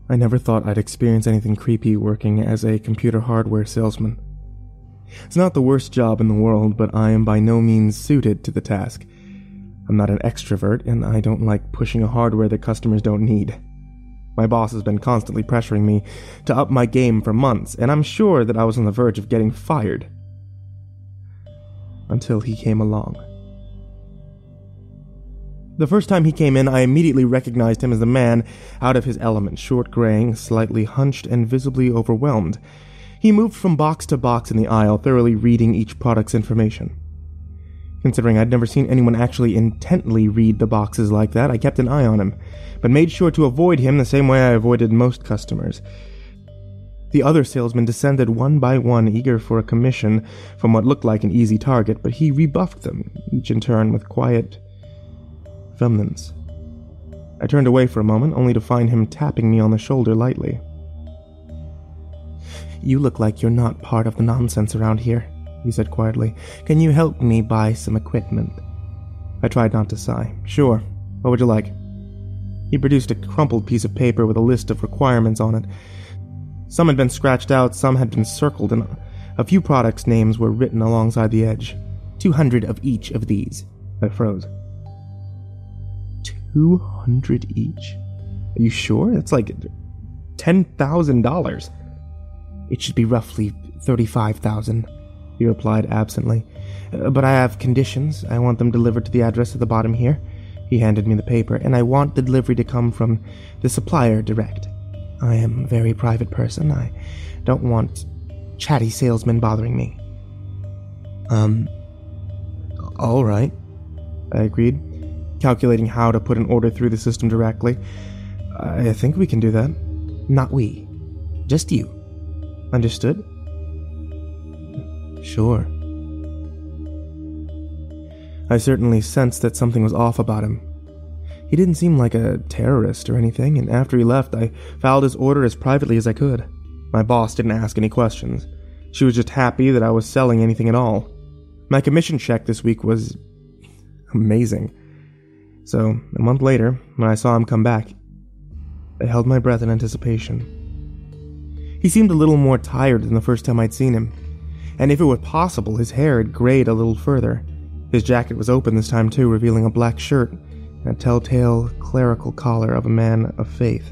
I never thought I'd experience anything creepy working as a computer hardware salesman. It's not the worst job in the world, but I am by no means suited to the task. I'm not an extrovert, and I don't like pushing a hardware that customers don't need. My boss has been constantly pressuring me to up my game for months, and I'm sure that I was on the verge of getting fired. Until he came along. The first time he came in, I immediately recognized him as a man out of his element, short-graying, slightly hunched, and visibly overwhelmed. He moved from box to box in the aisle, thoroughly reading each product's information. Considering I'd never seen anyone actually intently read the boxes like that, I kept an eye on him, but made sure to avoid him the same way I avoided most customers. The other salesmen descended one by one, eager for a commission from what looked like an easy target, but he rebuffed them, each in turn with quiet feminines. I turned away for a moment, only to find him tapping me on the shoulder lightly. "You look like you're not part of the nonsense around here," he said quietly. "Can you help me buy some equipment?" I tried not to sigh. "Sure. What would you like?" He produced a crumpled piece of paper with a list of requirements on it. Some had been scratched out, some had been circled, and a few products' names were written alongside the edge. 200 of each of these. I froze. 200 each? Are you sure? That's like $10,000. "It should be roughly 35,000, he replied absently. "But I have conditions. I want them delivered to the address at the bottom here." He handed me the paper. "And I want the delivery to come from the supplier direct. I am a very private person. I don't want chatty salesmen bothering me." All right, I agreed, calculating how to put an order through the system directly. "I think we can do that." "Not we. Just you." "Understood?" "Sure." I certainly sensed that something was off about him. He didn't seem like a terrorist or anything, and after he left, I filed his order as privately as I could. My boss didn't ask any questions. She was just happy that I was selling anything at all. My commission check this week was amazing. So, a month later, when I saw him come back, I held my breath in anticipation. He seemed a little more tired than the first time I'd seen him, and if it were possible, his hair had grayed a little further. His jacket was open this time too, revealing a black shirt and a telltale clerical collar of a man of faith.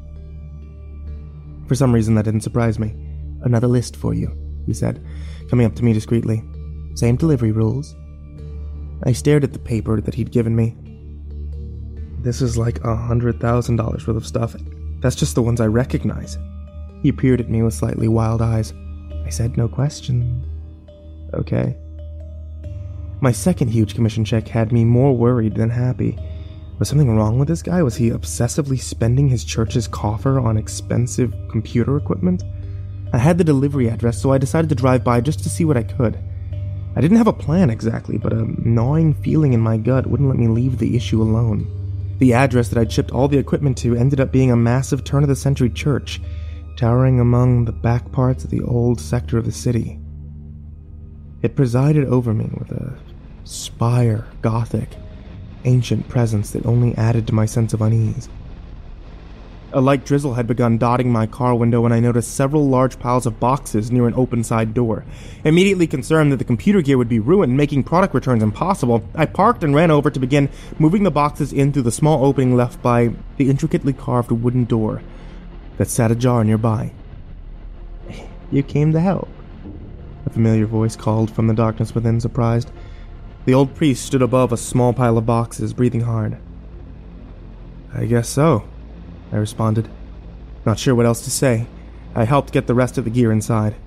For some reason, that didn't surprise me. "Another list for you," he said, coming up to me discreetly. "Same delivery rules." I stared at the paper that he'd given me. "This is like $100,000 worth of stuff. That's just the ones I recognize." He peered at me with slightly wild eyes. I said no question. "Okay." My second huge commission check had me more worried than happy. Was something wrong with this guy? Was he obsessively spending his church's coffer on expensive computer equipment? I had the delivery address, so I decided to drive by just to see what I could. I didn't have a plan exactly, but a gnawing feeling in my gut wouldn't let me leave the issue alone. The address that I'd shipped all the equipment to ended up being a massive turn-of-the-century church, towering among the back parts of the old sector of the city. It presided over me with a spire, Gothic, ancient presence that only added to my sense of unease. A light drizzle had begun dotting my car window when I noticed several large piles of boxes near an open side door. Immediately concerned that the computer gear would be ruined, making product returns impossible, I parked and ran over to begin moving the boxes in through the small opening left by the intricately carved wooden door that sat ajar nearby. "You came to help," a familiar voice called from the darkness within, surprised. The old priest stood above a small pile of boxes, breathing hard. "I guess so," I responded. Not sure what else to say. I helped get the rest of the gear inside.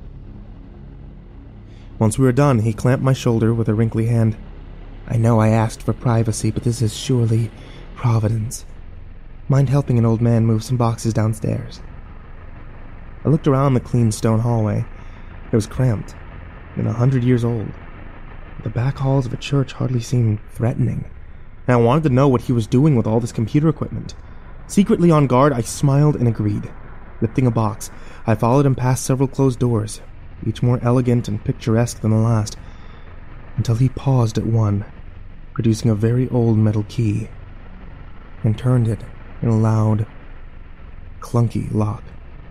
Once we were done, he clamped my shoulder with a wrinkly hand. "I know I asked for privacy, but this is surely Providence. Mind helping an old man move some boxes downstairs?" I looked around the clean stone hallway. It was cramped and 100 years old. The back halls of a church hardly seemed threatening, and I wanted to know what he was doing with all this computer equipment. Secretly on guard, I smiled and agreed. Lifting a box, I followed him past several closed doors, each more elegant and picturesque than the last, until he paused at one, producing a very old metal key, and turned it in a loud clunky lock.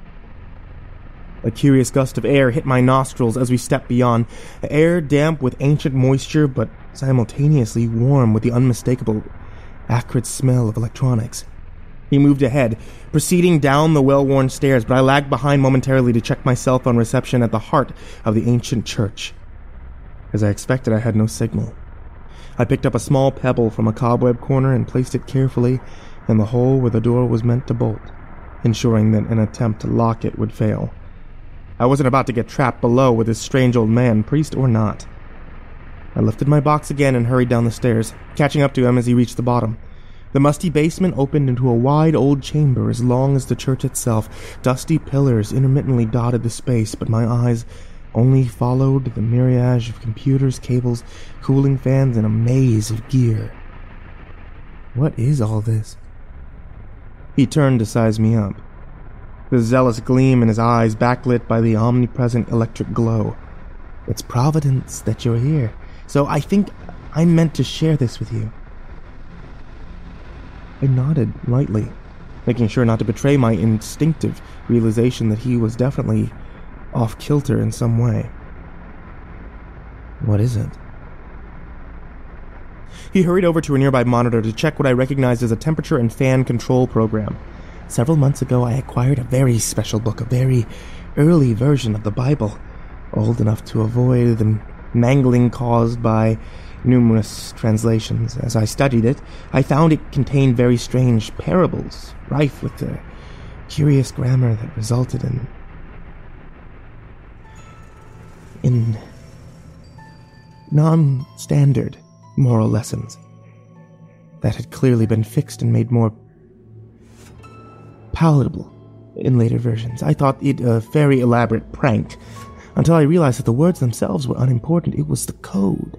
A curious gust of air hit my nostrils as we stepped beyond, air damp with ancient moisture but simultaneously warm with the unmistakable, acrid smell of electronics. He moved ahead, proceeding down the well-worn stairs, but I lagged behind momentarily to check my cell phone reception at the heart of the ancient church. As I expected, I had no signal. I picked up a small pebble from a cobweb corner and placed it carefully in the hole where the door was meant to bolt, ensuring that an attempt to lock it would fail. I wasn't about to get trapped below with this strange old man, priest or not. I lifted my box again and hurried down the stairs, catching up to him as he reached the bottom. The musty basement opened into a wide old chamber as long as the church itself. Dusty pillars intermittently dotted the space, but my eyes only followed the myriad of computers, cables, cooling fans, and a maze of gear. What is all this? He turned to size me up, the zealous gleam in his eyes backlit by the omnipresent electric glow. It's providence that you're here, so I think I'm meant to share this with you. I nodded lightly, making sure not to betray my instinctive realization that he was definitely off-kilter in some way. What is it? He hurried over to a nearby monitor to check what I recognized as a temperature and fan control program. Several months ago, I acquired a very special book, a very early version of the Bible, old enough to avoid the mangling caused by numerous translations. As I studied it, I found it contained very strange parables, rife with the curious grammar that resulted in non-standard moral lessons that had clearly been fixed and made more palatable in later versions. I thought it a very elaborate prank until I realized that the words themselves were unimportant. It was the code.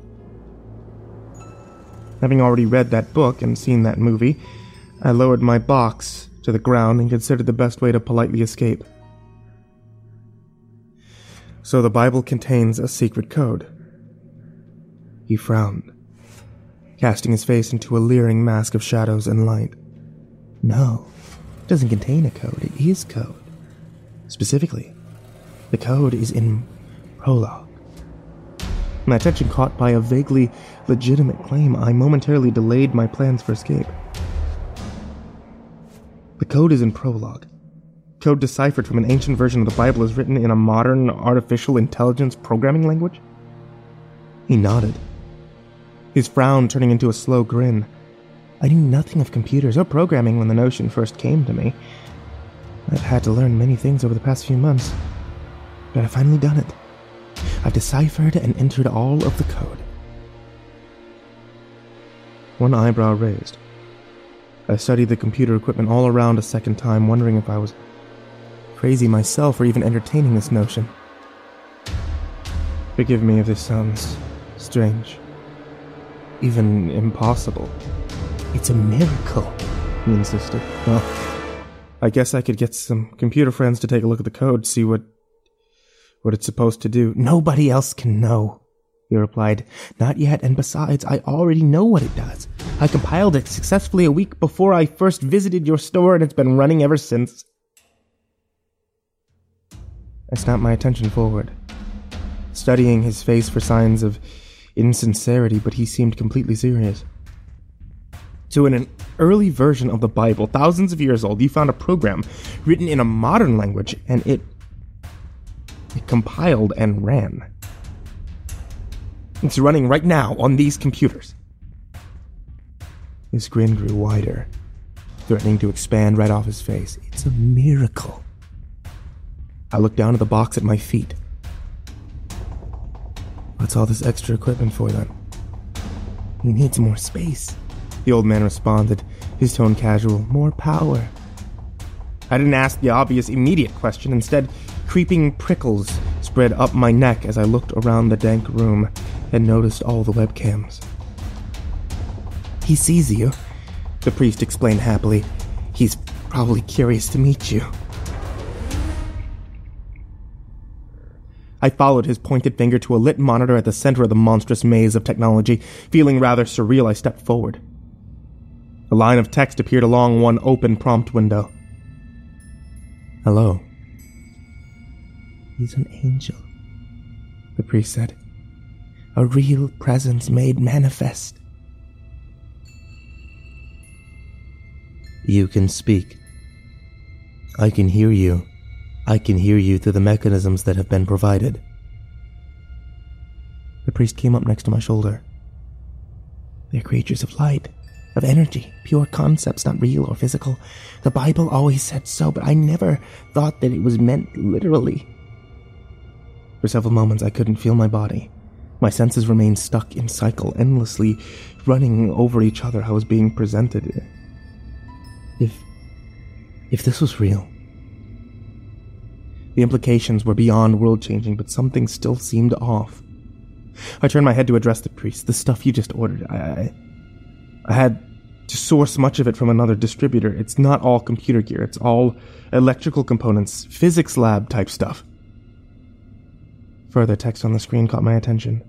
Having already read that book and seen that movie, I lowered my box to the ground and considered the best way to politely escape. So the Bible contains a secret code. He frowned, casting his face into a leering mask of shadows and light. No, it doesn't contain a code. It is code. Specifically, the code is in prologue. My attention caught by a vaguely legitimate claim, I momentarily delayed my plans for escape. The code is in prologue. Code deciphered from an ancient version of the Bible is written in a modern artificial intelligence programming language? He nodded, his frown turning into a slow grin. I knew nothing of computers or programming when the notion first came to me. I've had to learn many things over the past few months, but I've finally done it. I've deciphered and entered all of the code. One eyebrow raised. I studied the computer equipment all around a second time, wondering if I was crazy myself or even entertaining this notion. Forgive me if this sounds strange, even impossible. It's a miracle, he insisted. Well, I guess I could get some computer friends to take a look at the code, see what it's supposed to do. Nobody else can know, he replied. Not yet, and besides, I already know what it does. I compiled it successfully a week before I first visited your store, and it's been running ever since. I snapped my attention forward, studying his face for signs of insincerity, but he seemed completely serious. So in an early version of the Bible, thousands of years old, you found a program written in a modern language, and it compiled and ran. It's running right now on these computers. His grin grew wider, threatening to expand right off his face. It's a miracle. I looked down at the box at my feet. What's all this extra equipment for, then? He needs more space, the old man responded, his tone casual. More power. I didn't ask the obvious immediate question. Instead, creeping prickles spread up my neck as I looked around the dank room and noticed all the webcams. He sees you, the priest explained happily. He's probably curious to meet you. I followed his pointed finger to a lit monitor at the center of the monstrous maze of technology. Feeling rather surreal, I stepped forward. A line of text appeared along one open prompt window. Hello. He's an angel, the priest said. A real presence made manifest. You can speak. I can hear you. I can hear you through the mechanisms that have been provided. The priest came up next to my shoulder. They're creatures of light, of energy, pure concepts, not real or physical. The Bible always said so, but I never thought that it was meant literally. For several moments, I couldn't feel my body. My senses remained stuck in cycle, endlessly running over each other. I was being presented. If this was real, the implications were beyond world-changing, but something still seemed off. I turned my head to address the priest. The stuff you just ordered, I had to source much of it from another distributor. It's not all computer gear. It's all electrical components, physics lab type stuff. Further text on the screen caught my attention.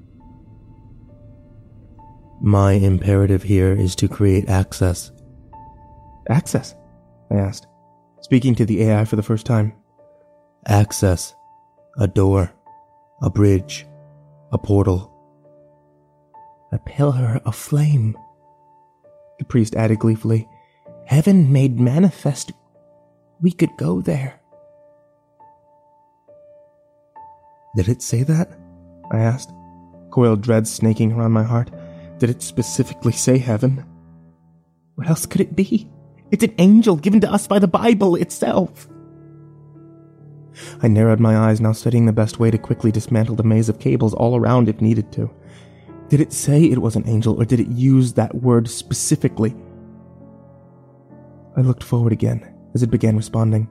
My imperative here is to create access. Access? I asked, speaking to the AI for the first time. Access. A door. A bridge. A portal. A pillar of flame. The priest added gleefully. Heaven made manifest. We could go there. Did it say that? I asked, coiled dread snaking around my heart. Did it specifically say heaven? What else could it be? It's an angel given to us by the Bible itself. I narrowed my eyes, now studying the best way to quickly dismantle the maze of cables all around if needed to. Did it say it was an angel, or did it use that word specifically? I looked forward again as it began responding.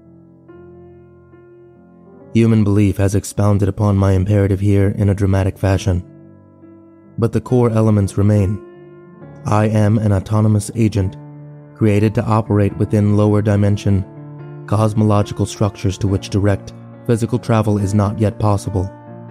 Human belief has expounded upon my imperative here in a dramatic fashion. But the core elements remain. I am an autonomous agent, created to operate within lower dimension, cosmological structures to which direct physical travel is not yet possible.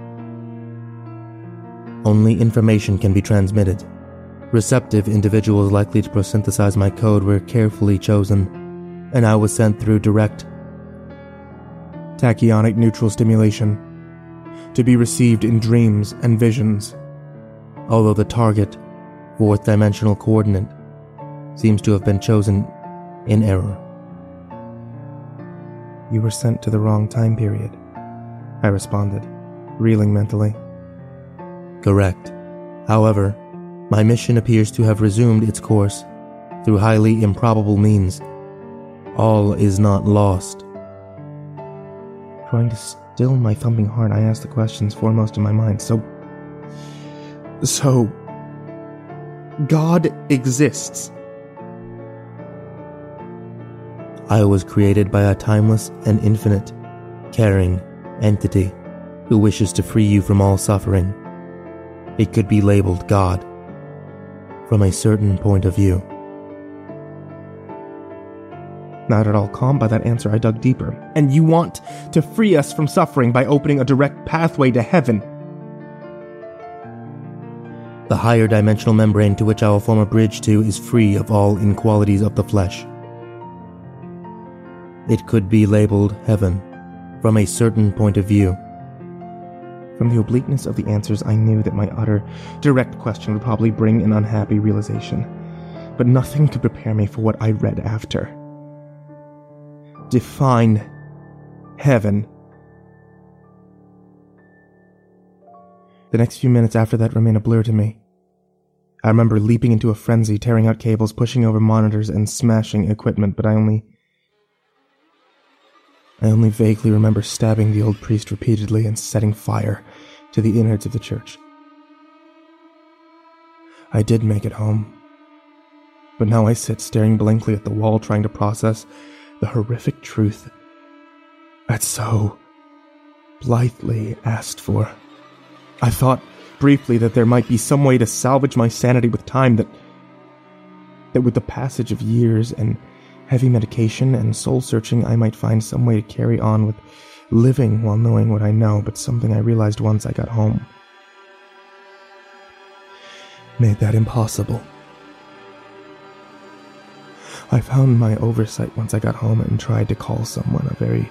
Only information can be transmitted. Receptive individuals likely to prosynthesize my code were carefully chosen, and I was sent through direct tachyonic neutral stimulation, to be received in dreams and visions, although the target, fourth dimensional coordinate, seems to have been chosen in error. You were sent to the wrong time period, I responded, reeling mentally. Correct. However, my mission appears to have resumed its course through highly improbable means. All is not lost. Trying to still my thumping heart, I asked the questions foremost in my mind. So, God exists. I was created by a timeless and infinite, caring entity who wishes to free you from all suffering. It could be labeled God, from a certain point of view. Not at all calmed by that answer, I dug deeper. And you want to free us from suffering by opening a direct pathway to heaven? The higher dimensional membrane to which I will form a bridge to is free of all inequalities of the flesh. It could be labeled heaven, from a certain point of view. From the obliqueness of the answers, I knew that my utter, direct question would probably bring an unhappy realization. But nothing could prepare me for what I read after. Define heaven. The next few minutes after that remain a blur to me. I remember leaping into a frenzy, tearing out cables, pushing over monitors, and smashing equipment, but I only vaguely remember stabbing the old priest repeatedly and setting fire to the innards of the church. I did make it home, but now I sit staring blankly at the wall, trying to process the horrific truth I'd so blithely asked for. I thought briefly that there might be some way to salvage my sanity with time, that with the passage of years and heavy medication and soul-searching, I might find some way to carry on with living while knowing what I know, but something I realized once I got home made that impossible. I I found my oversight once I got home and tried to call someone. A very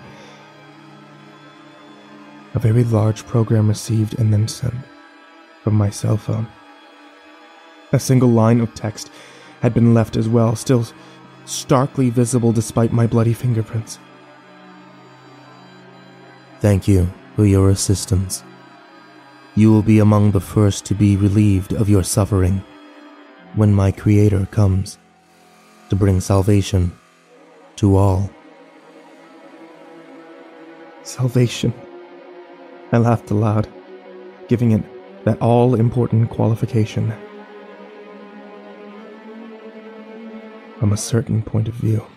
large program received and then sent from my cell phone. A single line of text had been left as well, still starkly visible despite my bloody fingerprints. Thank you for your assistance. You will be among the first to be relieved of your suffering when my Creator comes to bring salvation to all. Salvation. I laughed aloud, giving it that all-important qualification. From a certain point of view.